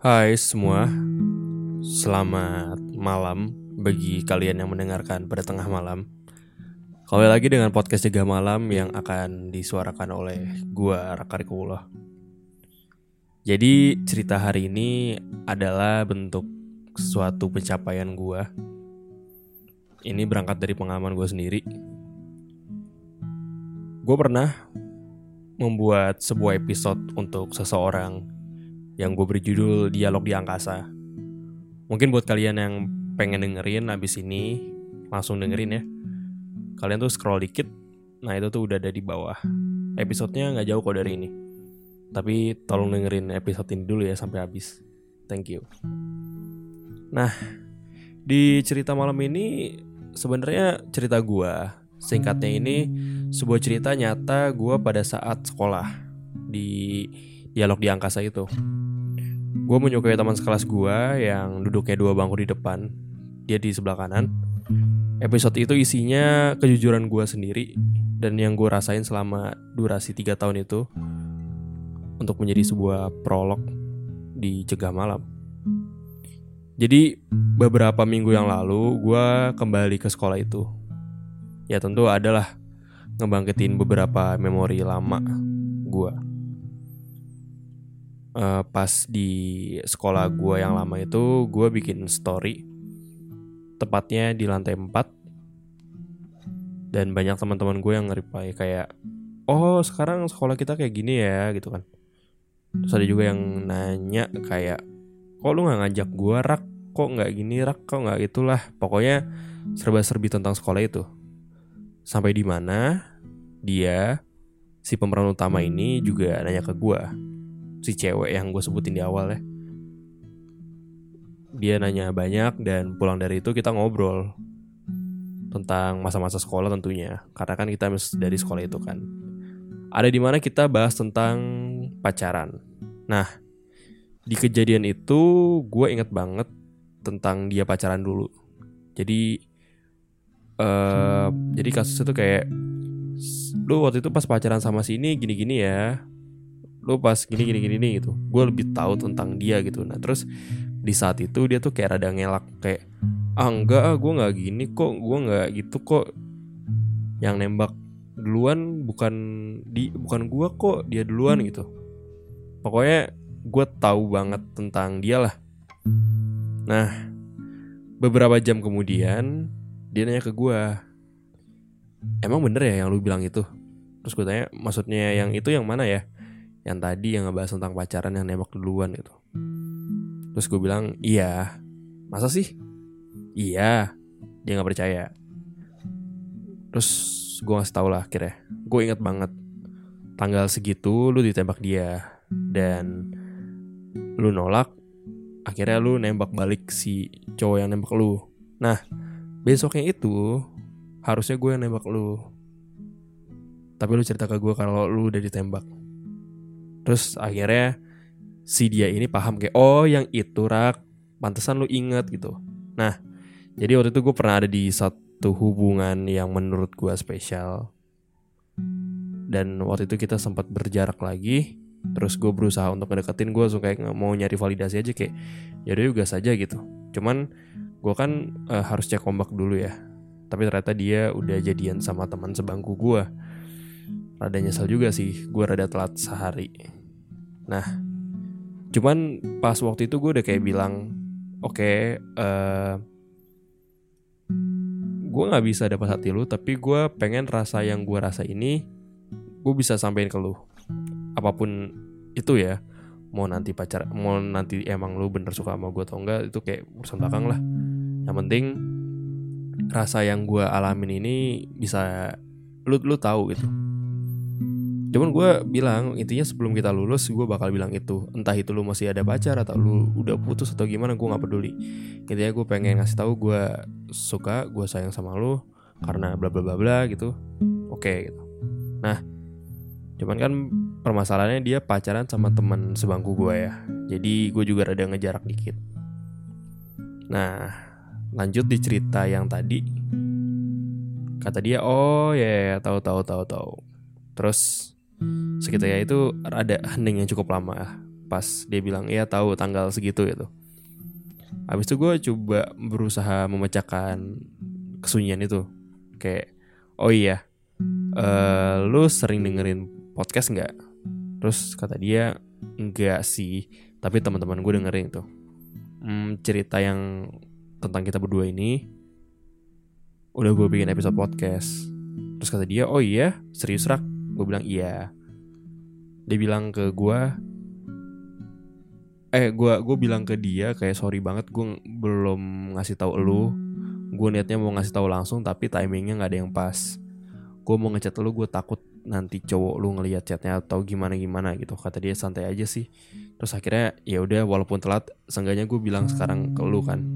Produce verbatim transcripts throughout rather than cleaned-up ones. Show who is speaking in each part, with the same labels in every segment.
Speaker 1: Hai semua, selamat malam bagi kalian yang mendengarkan pada tengah malam. Kembali lagi dengan podcast Jaga Malam yang akan disuarakan oleh gua Raka Rikulah. Jadi cerita hari ini adalah bentuk suatu pencapaian gua. Ini berangkat dari pengalaman gua sendiri. Gua pernah membuat sebuah episode untuk seseorang yang gue beri judul Dialog di Angkasa. Mungkin buat kalian yang pengen dengerin abis ini, langsung dengerin ya. Kalian tuh scroll dikit, nah itu tuh udah ada di bawah. Episodenya gak jauh kok dari ini. Tapi tolong dengerin episode ini dulu ya sampai habis. Thank you. Nah, di cerita malam ini sebenarnya cerita gue. Singkatnya ini sebuah cerita nyata gue pada saat sekolah di Dialog di Angkasa itu. Gue menyukai teman sekelas gue yang duduknya dua bangku di depan. Dia di sebelah kanan. Episode itu isinya kejujuran gue sendiri dan yang gue rasain selama durasi tiga tahun itu untuk menjadi sebuah prolog di Jaga Malam. Jadi beberapa minggu yang lalu gue kembali ke sekolah itu. Ya tentu adalah ngebangkitin beberapa memori lama gue. Uh, pas di sekolah gue yang lama itu gue bikin story tepatnya di lantai empat dan banyak teman-teman gue yang nge-reply kayak oh sekarang sekolah kita kayak gini ya gitu kan. Terus ada juga yang nanya kayak kok lu gak ngajak gue Rak, kok gak gini Rak, kok gak itulah. Pokoknya serba-serbi tentang sekolah itu. Sampai di mana dia si pemeran utama ini juga nanya ke gue, si cewek yang gue sebutin di awal ya. Dia nanya banyak dan pulang dari itu kita ngobrol tentang masa-masa sekolah tentunya. Karena kan kita dari sekolah itu kan. Ada di mana kita bahas tentang pacaran. Nah, di kejadian itu gue inget banget tentang dia pacaran dulu. Jadi uh, Jadi kasus itu kayak lu waktu itu pas pacaran sama si ini gini-gini ya, lu pas gini gini gini nih gitu. Gue lebih tahu tentang dia gitu. Nah terus di saat itu dia tuh kayak rada ngelak kayak ah enggak ah gue nggak gini kok, gue nggak gitu kok. Yang nembak duluan bukan di bukan gue kok, dia duluan gitu. Pokoknya gue tahu banget tentang dia lah. Nah beberapa jam kemudian dia nanya ke gue, emang bener ya yang lu bilang itu? Terus gue tanya maksudnya yang itu yang mana ya? Yang tadi yang ngebahas tentang pacaran yang nembak duluan gitu. Terus gue bilang iya. Masa sih? Iya. Dia gak percaya. Terus gue ngasih tau lah akhirnya. Gue inget banget tanggal segitu lu ditembak dia dan lu nolak. Akhirnya lu nembak balik si cowok yang nembak lu. Nah besoknya itu harusnya gue yang nembak lu, tapi lu cerita ke gue kalau lu udah ditembak. Terus akhirnya si dia ini paham kayak oh yang itu Rak, pantesan lu inget gitu. Nah jadi waktu itu gue pernah ada di satu hubungan yang menurut gue spesial. Dan waktu itu kita sempat berjarak lagi. Terus gue berusaha untuk ngedeketin, gue langsung kayak gak mau nyari validasi aja kayak yaudah juga saja gitu. Cuman gue kan uh, harus cek ombak dulu ya. Tapi ternyata dia udah jadian sama teman sebangku gue. Rada nyesel juga sih, gue rada telat sehari. Nah, cuman pas waktu itu gue udah kayak bilang, oke, okay, uh, gue nggak bisa dapat hati lu, tapi gue pengen rasa yang gue rasa ini, gue bisa sampein ke lu. Apapun itu ya, mau nanti pacar, mau nanti emang lu bener suka sama gue atau enggak, itu kayak urusan belakang lah. Yang penting rasa yang gue alamin ini bisa lu lu tahu gitu. Cuman gue bilang intinya sebelum kita lulus gue bakal bilang itu. Entah itu lu masih ada pacar atau lu udah putus atau gimana, gue gak peduli. Intinya gue pengen ngasih tahu gue suka, gue sayang sama lu karena bla bla bla bla gitu. Oke okay, gitu. Nah cuman kan permasalahannya dia pacaran sama teman sebangku gue ya. Jadi gue juga rada ngejarak dikit. Nah lanjut di cerita yang tadi. Kata dia oh ya yeah, tahu tahu tahu tahu. Terus sekitarnya itu ada hening yang cukup lama. pas dia bilang iya tahu tanggal segitu gitu. Habis itu gue coba berusaha memecahkan kesunyian itu. Kayak oh iya uh, lu sering dengerin podcast gak? Terus kata dia enggak sih, tapi teman-teman gue dengerin tuh hmm, cerita yang tentang kita berdua ini udah gue bikin episode podcast. Terus kata dia oh iya serius Rak? Gue bilang iya. Dia bilang ke gue Eh gue gue bilang ke dia kayak sorry banget gue belum ngasih tahu lu. Gue niatnya mau ngasih tahu langsung tapi timingnya nggak ada yang pas. Gue mau ngechat lu, gue takut nanti cowok lu ngelihat chatnya atau gimana gimana gitu. Kata dia santai aja sih. Terus akhirnya ya udah walaupun telat, seenggaknya gue bilang sekarang ke lu kan.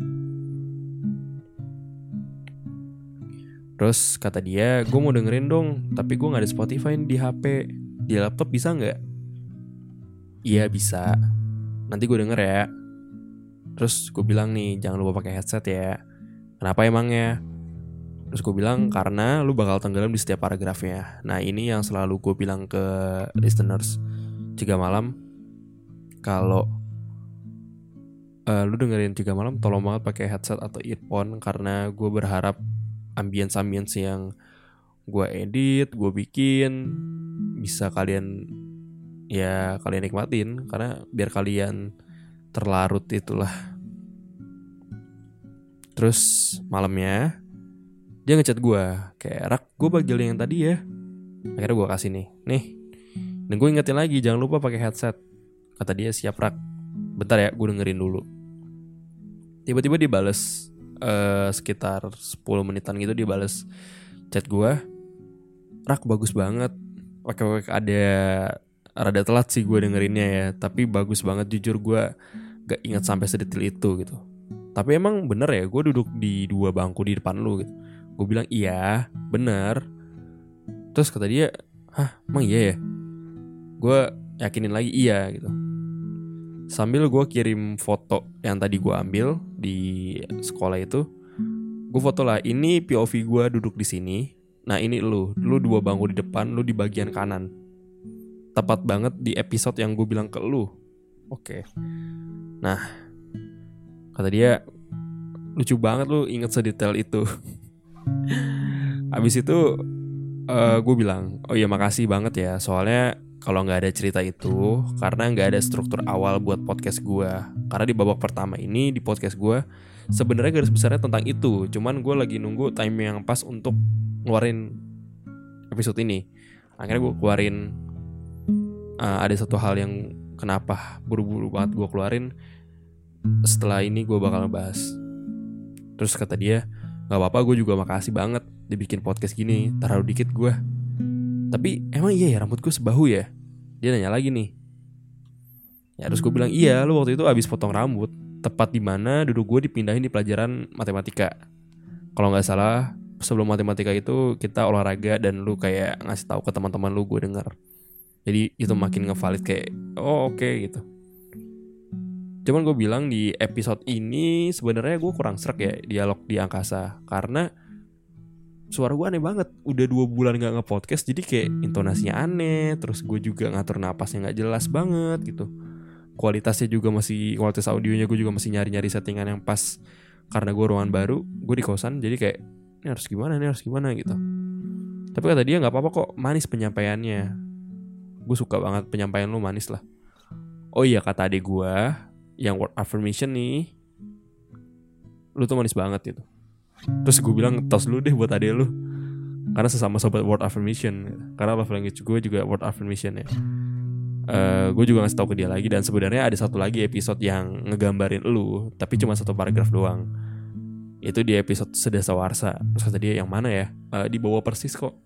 Speaker 1: Terus kata dia gue mau dengerin dong, tapi gue nggak ada Spotify di H P. Di laptop bisa nggak? Iya bisa. Nanti gue denger ya. Terus gue bilang nih jangan lupa pakai headset ya. Kenapa emangnya? Terus gue bilang karena lu bakal tenggelam di setiap paragrafnya. Nah ini yang selalu gue bilang ke listeners Ciga Malam. Kalau uh, lu dengerin Ciga Malam, tolong banget pakai headset atau earphone. Karena gue berharap ambience-ambience yang gue edit, gue bikin bisa kalian ya kalian nikmatin. Karena biar kalian terlarut itulah. Terus malamnya dia ngechat gue kayak Rak gue bagian yang tadi ya. Akhirnya gue kasih nih Nih dan gue ingetin lagi jangan lupa pakai headset. Kata dia siap Rak, bentar ya gue dengerin dulu. Tiba-tiba dia bales uh, sekitar sepuluh menitan gitu dia bales chat gue, Rak bagus banget. Oke-oke ada rada telat sih gue dengerinnya ya, tapi bagus banget jujur gue gak ingat sampai sedetil itu gitu. Tapi emang bener ya gue duduk di dua bangku di depan lu gitu. Gue bilang iya bener. Terus kata dia hah emang iya ya? Gue yakinin lagi iya gitu. Sambil gue kirim foto yang tadi gue ambil di sekolah itu. Gue foto lah, ini P O V gue duduk di sini. Nah ini lu, lu dua bangku di depan, lu di bagian kanan. Tepat banget di episode yang gue bilang ke lu. Oke. Nah kata dia lucu banget lu inget sedetail itu. Abis itu uh, gue bilang oh iya makasih banget ya. Soalnya kalau gak ada cerita itu, karena gak ada struktur awal buat podcast gue. Karena di babak pertama ini di podcast gue sebenarnya garis besarnya tentang itu. Cuman gue lagi nunggu timing yang pas untuk ngeluarin episode ini. Akhirnya gue keluarin uh, ada satu hal yang kenapa buru-buru banget gue keluarin. Setelah ini gue bakal ngebahas. Terus kata dia gak apa-apa, gue juga makasih banget dibikin podcast gini, terlalu dikit gue. Tapi emang iya ya rambut gue sebahu ya? Dia nanya lagi nih. Ya terus gue bilang iya, lu waktu itu abis potong rambut tepat di mana duduk gue dipindahin di pelajaran matematika. Kalau gak salah sebelum matematika itu kita olahraga dan lu kayak ngasih tahu ke teman-teman lu, gue denger. Jadi itu makin ngevalid kayak oh oke okay, gitu. Cuman gue bilang di episode ini sebenarnya gue kurang srek ya dialog di angkasa. Karena suara gue aneh banget. Udah dua bulan gak nge-podcast, jadi kayak intonasinya aneh. Terus gue juga ngatur napasnya gak jelas banget gitu. Kualitasnya juga masih, kualitas audionya gue juga masih nyari-nyari settingan yang pas. Karena gue ruangan baru, gue di kosan, jadi kayak ini harus gimana, ini harus gimana gitu. Tapi kata dia gak apa-apa kok, manis penyampaiannya. Gue suka banget penyampaian lu, manis lah. Oh iya kata adik gue yang word affirmation nih, lu tuh manis banget gitu. Terus gue bilang tos lu deh buat adek lu, karena sesama sobat word affirmation. Karena love language gue juga word affirmation ya. uh, Gue juga ngasih tau ke dia lagi. Dan sebenarnya ada satu lagi episode yang ngegambarin lu, tapi cuma satu paragraf doang. Itu di episode Sedasawarsa. Terus kata dia yang mana ya? Uh, di bawah persis kok.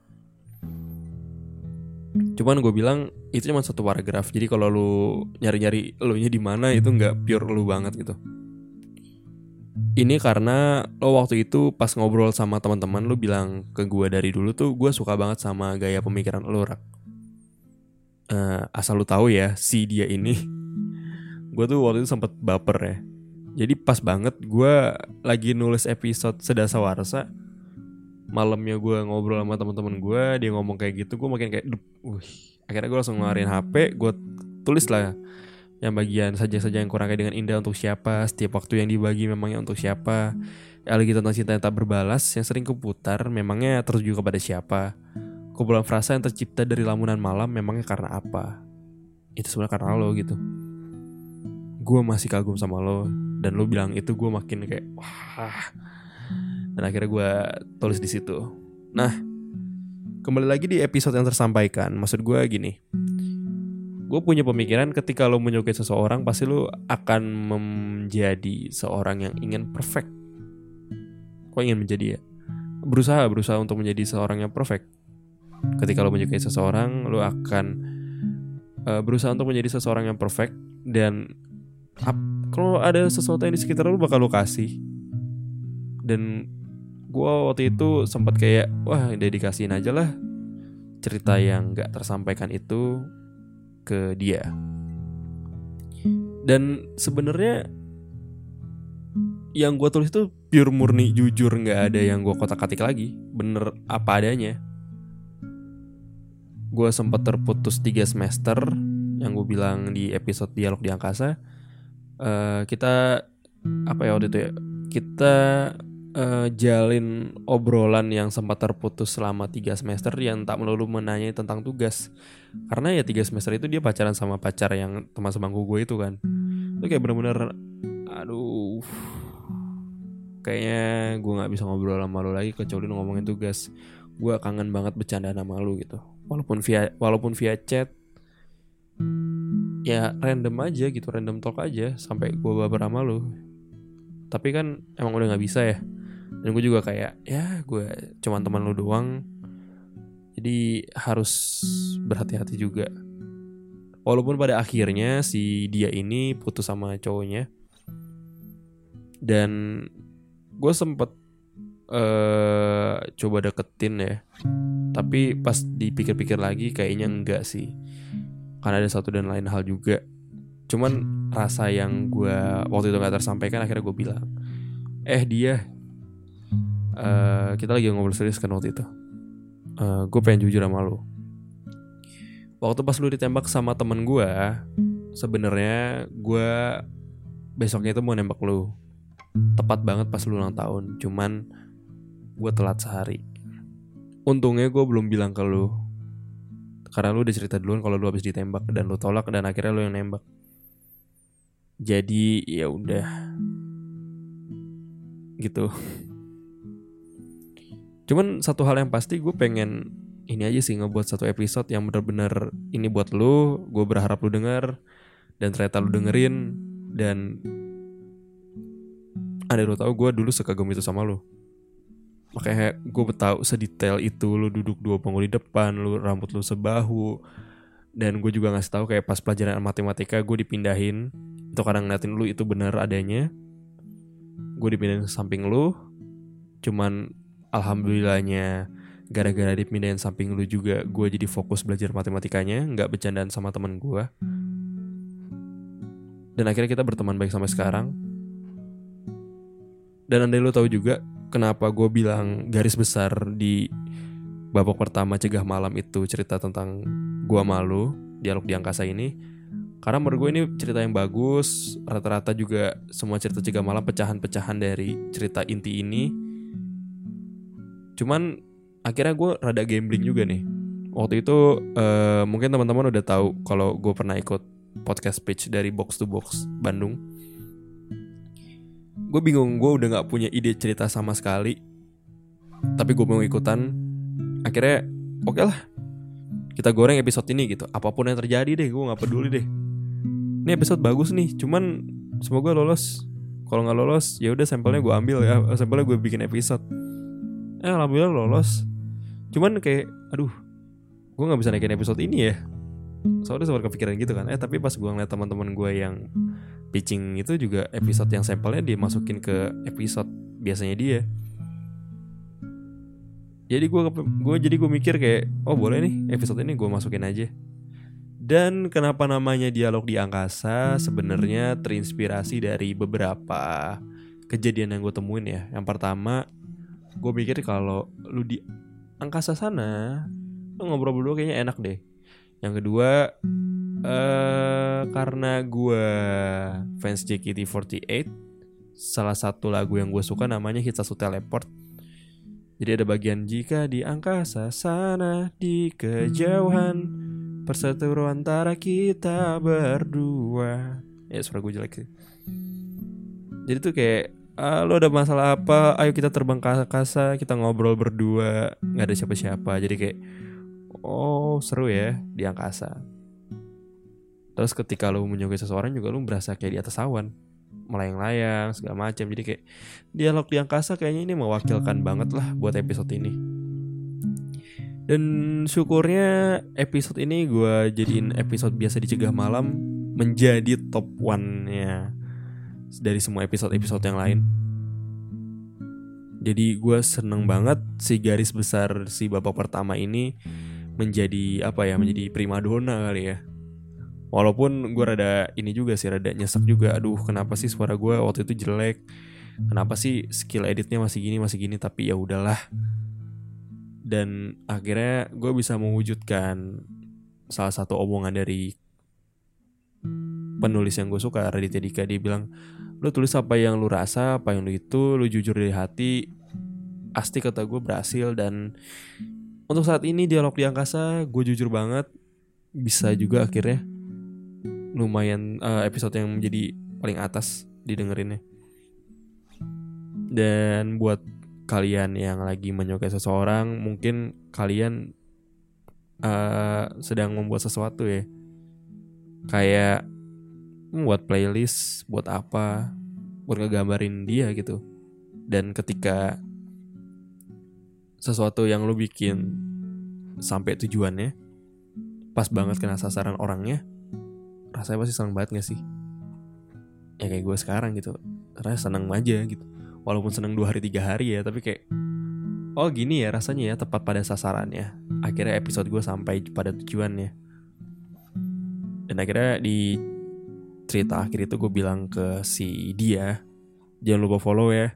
Speaker 1: Cuman gue bilang itu cuma satu paragraf. Jadi kalau lu nyari-nyari elunya di mana itu nggak pure lu banget gitu. Ini karena lo waktu itu pas ngobrol sama teman-teman lu bilang ke gue dari dulu tuh gue suka banget sama gaya pemikiran lu, Rak. Uh, asal lu tahu ya, si dia ini gue tuh waktu itu sempet baper ya. Jadi pas banget gue lagi nulis episode Sedasawarsa, malamnya gue ngobrol sama teman-teman gue, dia ngomong kayak gitu, gue makin kayak dup, wih. Akhirnya gue langsung ngeluarin H P, gue tulis lah Yang bagian saja-saja yang kurangnya dengan indah untuk siapa, setiap waktu yang dibagi memangnya untuk siapa, elegi tentang cinta yang tak berbalas yang sering kuputar memangnya tertuju kepada siapa, kumpulan frasa yang tercipta dari lamunan malam memangnya karena apa. Itu sebenarnya karena lo gitu. Gue masih kagum sama lo, dan lo bilang itu, gue makin kayak wah. Dan akhirnya gue tulis di situ. Nah, kembali lagi di episode yang tersampaikan. Maksud gue gini, gue punya pemikiran ketika lo menyukai seseorang, pasti lo akan menjadi seorang yang ingin perfect. Kok ingin menjadi ya? Berusaha, berusaha untuk menjadi seorang yang perfect. Ketika lo menyukai seseorang, lo akan uh, berusaha untuk menjadi seseorang yang perfect. Dan ap- kalau ada sesuatu yang di sekitar lo, bakal lo kasih. Dan gue waktu itu sempat kayak, wah dedikasiin aja lah cerita yang gak tersampaikan itu ke dia. Dan sebenarnya yang gue tulis itu pure murni jujur, nggak ada yang gue kotak-katik lagi, bener apa adanya. Gue sempat terputus tiga semester, yang gue bilang di episode Dialog di Angkasa. Uh, kita apa ya waktu itu ya? Kita uh, jalin obrolan yang sempat terputus selama tiga semester, yang tak melulu menanyai tentang tugas. Karena ya tiga semester itu dia pacaran sama pacar yang teman sebangku gue itu kan. Itu kayak bener-bener, aduh, kayaknya gue gak bisa ngobrol sama lo lagi kecuali lo ngomongin tugas. Gue kangen banget bercanda sama lo gitu. Walaupun via walaupun via chat, ya random aja gitu, random talk aja sampai gue baper sama lo. Tapi kan emang udah gak bisa ya. Dan gue juga kayak, ya gue cuman teman lo doang, jadi harus berhati-hati juga. Walaupun pada akhirnya si dia ini putus sama cowoknya. Dan gue sempet uh, coba deketin ya, tapi pas dipikir-pikir lagi kayaknya enggak sih, karena ada satu dan lain hal juga. Cuman rasa yang gue waktu itu gak tersampaikan, akhirnya gue bilang, Eh dia uh, kita lagi ngobrol serius kan waktu itu, uh, gue pengen jujur sama lo. Waktu pas lu ditembak sama temen gue, sebenarnya gue besoknya itu mau nembak lu, tepat banget pas lu ulang tahun. Cuman gue telat sehari. Untungnya gue belum bilang ke lu, karena lu udah cerita duluan kalau lu habis ditembak dan lu tolak, dan akhirnya lu yang nembak. Jadi ya udah gitu. Cuman satu hal yang pasti, gue pengen ini aja sih, ngebuat satu episode yang benar-benar ini buat lu. Gue berharap lu denger, dan ternyata lu dengerin. Dan ada lu tahu gue dulu sekagum itu sama lu. Makanya gue tahu sedetail itu. Lu duduk dua panggung di depan, lu rambut lu sebahu. Dan gue juga ngasih tahu kayak pas pelajaran matematika gue dipindahin, itu kadang ngeliatin lu itu benar adanya. Gue dipindahin ke samping lu. Cuman alhamdulillahnya, gara-gara dipindahin samping lu juga, gue jadi fokus belajar matematikanya, gak bercandaan sama teman gue. Dan akhirnya kita berteman baik sampai sekarang. Dan andai lu tahu juga kenapa gue bilang garis besar di babak pertama Cegah Malam itu cerita tentang gue malu, Dialog di Angkasa ini. Karena menurut gue ini cerita yang bagus. Rata-rata juga semua cerita Cegah Malam pecahan-pecahan dari cerita inti ini. Cuman akhirnya gue rada gambling juga nih. Waktu itu uh, mungkin teman-teman udah tahu kalau gue pernah ikut podcast pitch dari Box to Box Bandung. Gue bingung, gue udah gak punya ide cerita sama sekali, tapi gue mau ikutan. Akhirnya oke okay lah, kita goreng episode ini gitu. Apapun yang terjadi deh, gue gak peduli deh. Ini episode bagus nih, cuman semoga lolos. Kalau gak lolos, ya udah sampelnya gue ambil ya, sampelnya gue bikin episode. Eh alhamdulillah lolos. Cuman kayak aduh, gue gak bisa naikin episode ini ya. Soalnya sempat kepikiran gitu kan. Eh tapi pas gue ngeliat teman-teman gue yang pitching itu juga episode yang sampelnya dia masukin ke episode biasanya dia. Jadi gue gue jadi gue mikir kayak, oh boleh nih episode ini gue masukin aja. Dan kenapa namanya Dialog di Angkasa? Sebenarnya terinspirasi dari beberapa kejadian yang gue temuin ya. Yang pertama, gue mikir kalau lu di angkasa sana, lu ngobrol berdua kayaknya enak deh. Yang kedua, uh, karena gue fans J K T empat delapan, salah satu lagu yang gue suka namanya Hitsasu Teleport. Jadi ada bagian jika di angkasa sana di kejauhan perseteru antara kita berdua. Ya suara gue jelek sih. Jadi tuh kayak ah, lo ada masalah apa? Ayo kita terbang ke angkasa, kita ngobrol berdua, nggak ada siapa-siapa. Jadi kayak oh seru ya di angkasa. Terus ketika lo menyukai seseorang juga lo berasa kayak di atas awan, melayang-layang segala macam. Jadi kayak dialog di angkasa kayaknya ini mewakilkan banget lah buat episode ini. Dan syukurnya episode ini gue jadiin episode biasa dicegah malam menjadi top one-nya dari semua episode-episode yang lain. Jadi gue seneng banget si garis besar si babak pertama ini menjadi apa ya, menjadi primadona kali ya. Walaupun gue rada ini juga sih, rada nyesek juga. Aduh kenapa sih suara gue waktu itu jelek, kenapa sih skill editnya masih gini masih gini. Tapi ya udahlah. Dan akhirnya gue bisa mewujudkan salah satu omongan dari penulis yang gue suka, Raditya Dika. Dia bilang, lu tulis apa yang lu rasa, apa yang lu itu, lu jujur dari hati. Asti kata gue berhasil. Dan untuk saat ini dialog di angkasa gue jujur banget bisa juga akhirnya lumayan uh, episode yang menjadi paling atas didengerinnya. Dan buat kalian yang lagi menyukai seseorang, mungkin kalian uh, sedang membuat sesuatu ya, kayak buat playlist, buat apa, buat ngegambarin dia gitu. Dan ketika sesuatu yang lo bikin sampai tujuannya, pas banget kena sasaran orangnya, rasanya pasti seneng banget gak sih? Ya kayak gue sekarang gitu, rasanya seneng aja gitu. Walaupun seneng dua hari tiga hari ya, tapi kayak oh gini ya rasanya ya, tepat pada sasarannya. Akhirnya episode gue sampai pada tujuannya. Dan akhirnya di cerita akhir itu gue bilang ke si dia, jangan lupa follow ya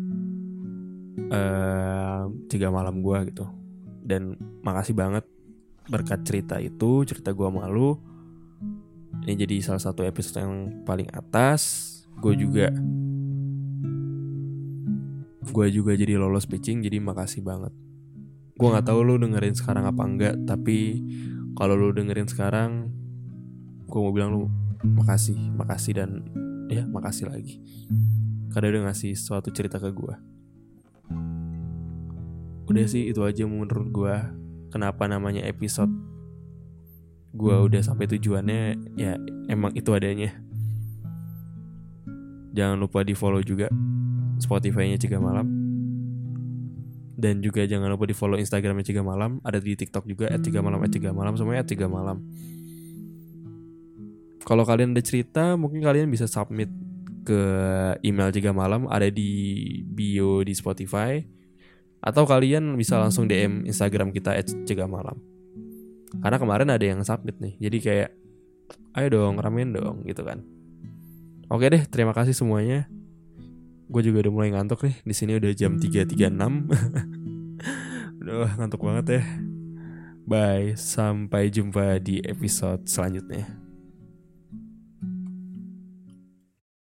Speaker 1: uh, Cegah Malam gue gitu. Dan makasih banget berkat cerita itu, cerita gue malu, ini jadi salah satu episode yang paling atas. Gue juga Gue juga jadi lolos pitching. Jadi makasih banget. Gue gak tahu lu dengerin sekarang apa enggak, tapi kalau lu dengerin sekarang, gue mau bilang lu makasih, makasih dan ya makasih lagi karena udah ngasih suatu cerita ke gue. Udah sih itu aja menurut gue kenapa namanya episode. Gue udah sampai tujuannya, ya emang itu adanya. Jangan lupa di follow juga Spotify-nya Cegah Malam. Dan juga jangan lupa di follow Instagramnya Cegah Malam. Ada di TikTok juga at Cegah Malam, at Cegah Malam, semuanya at Cegah Malam. Kalau kalian ada cerita, mungkin kalian bisa submit ke email Cegah Malam, ada di bio di Spotify. Atau kalian bisa langsung D M Instagram kita at Cegah Malam. Karena kemarin ada yang submit nih, jadi kayak ayo dong, ramein dong gitu kan. Oke deh, terima kasih semuanya. Gue juga udah mulai ngantuk nih. Di sini udah jam tiga tiga puluh enam. Udah ngantuk banget ya. Bye, sampai jumpa di episode selanjutnya.